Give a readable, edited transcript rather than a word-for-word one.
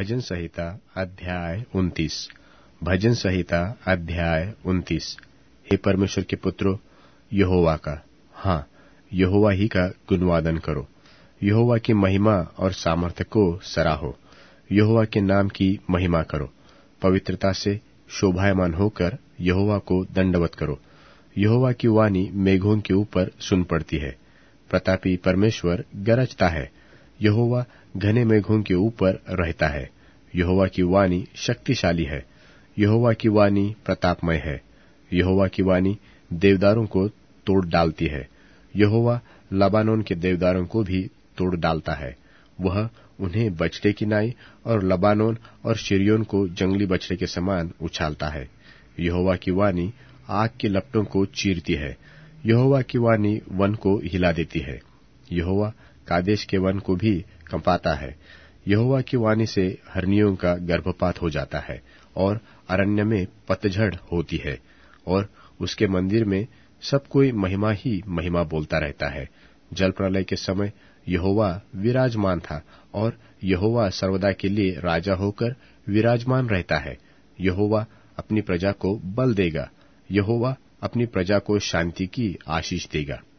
भजन संहिता अध्याय 29। भजन संहिता अध्याय 29। हे परमेश्वर के पुत्रों, यहोवा का, हाँ, यहोवा ही का गुणवादन करो। यहोवा की महिमा और सामर्थ्य को सराहो। यहोवा के नाम की महिमा करो। पवित्रता से शोभायमान होकर यहोवा को दंडवत करो। यहोवा की वाणी मेघों के ऊपर सुन पड़ती है। प्रतापी परमेश्वर गरजता है। यहोवा घने मेघों के ऊपर रहता है। यहोवा की वाणी शक्तिशाली है। यहोवा की वाणी प्रतापमय है। यहोवा की वाणी देवदारों को तोड़ डालती है। यहोवा लबानोन के देवदारों को भी तोड़ डालता है। वह उन्हें बछड़े की नाई और लबानोन और शिरियोन को जंगली बछड़े के समान उछालता है। यहोवा की वाणी आग के लपटों को चीरती है। यहोवा की वाणी वन को हिला देती है। यहोवा कादेश के वन को भी कंपाता है। यहोवा की वाणी से हरनियों का गर्भपात हो जाता है और अरण्य में पतझड़ होती है, और उसके मंदिर में सब कोई महिमा ही महिमा बोलता रहता है। जल प्रलय के समय यहोवा विराजमान था, और यहोवा सर्वदा के लिए राजा होकर विराजमान रहता है। यहोवा अपनी प्रजा को बल देगा। यहोवा अपनी प्रजा को शांति की आशीष देगा।